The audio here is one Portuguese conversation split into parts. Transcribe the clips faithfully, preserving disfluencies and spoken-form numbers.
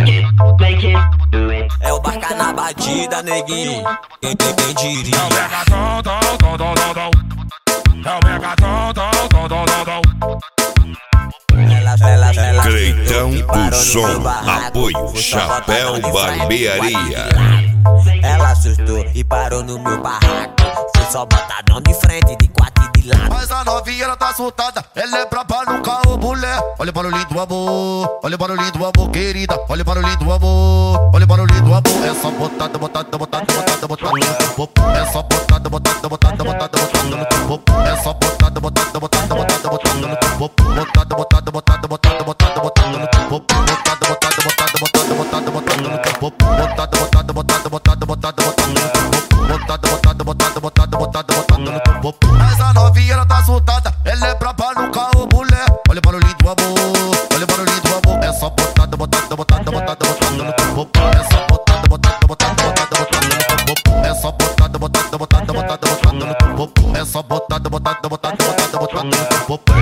É o Barca na batida, neguinho. Quem, quem, quem diria? É o Megatron, tom, tom, tom, tom, tom. É o Megatron, tom, tom, tom, tom, tom. Ela, ela, ela Creitão e do parou no som, meu barraco. apoio, Foi só Chapéu botar Barbearia. Ela assustou e parou no meu barraco. Foi só botadão de frente, de quatro e de lado. Mas a novinha ela tá assustada, ela é braba no carro, mulher. Olha para o lindo amor, olha para o lindo amor, querida. Olha para o lindo amor, olha para o lindo amor. É só botada, botada, botada, botada, botada no teu popo. É só botada, botada, botada, botada, botada no teu popo. É só botada, botada, botada, botada, botada no teu popo. Botada, botada, botada, botada, botada, botada no teu popo. Botada, botada, botada, botada, botada, botada no teu popo. Botada, botada, botada, botada, botada, botada no teu popo. Botada, botada, botada, botada, botada, botada no teu popo. Mas a novinha ela tá assustada, ela é braba no carro, mulher. Olha para o lindo amor, olha para o lindo amor. É só botada, botada, botada, botada, botada no teu popo. É só botada, botada, botada, botada, botada no teu popo. É só botada, botada, botada, botada, botada no teu popo. É só botada, botada, botada, botada, botada no teu popo.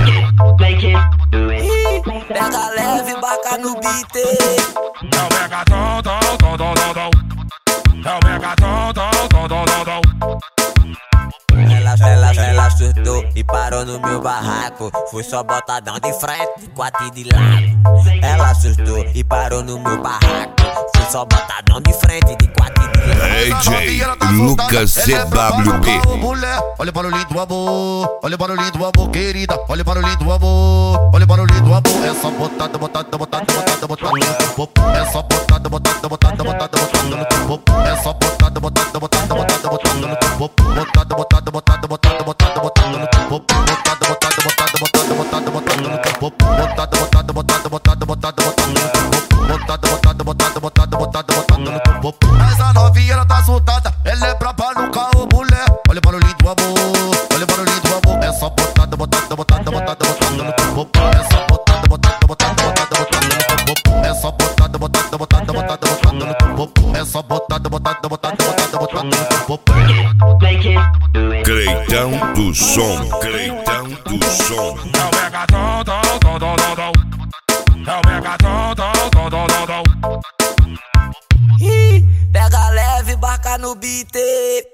Pega leve, Barca no beat. É o Megatron, tom, tom, tom, tom, tom. É o Megatron, tom, tom, tom, tom, tom. Ela, ela, ela surtou e parou no meu barraco. Foi só botadão de frente, de quatro e de lado. Ela surtou e parou no meu barraco. Foi só botadão de frente, de quatro e de lado. D J Lucas C W B. Olha para o lindo amor, olha para o lindo amor, querida. Olha para o lindo amor, olha para o lindo amor. É só botada, botada, botada, botada, botada no teu popo. É só botada, botada, botada, botada, botada no teu popo. É só botada, botada, botada, botada, botada no teu popo. Botada, botada, botada, botada, botada, botada no teu popo. Botada, botada, botada, botada, botada, botada no teu popo. Botada, botada, botada, botada, botada, botada no teu popo. Botada, botada, botada, botada, botada, botada no teu popo. Mas a novinha ela tá assustada, ela é braba no carro, mulher. Olha para o lindo amor, olha para o lindo amor. É só botada, botada, botada, botada, botada no teu popo. É só botada, botada, botada, botada, botada no teu popo. É só botada, botada, botada, botada, botada no teu popo. É só botada, botada, botada, botada, botada no teu popo. Creitão do som, Creitão do som. É o Megatron, tom, tom, tom, tom, tom. É o Megatron, tom, tom, tom, tom, tom. Ih, pega leve, Barca no beat.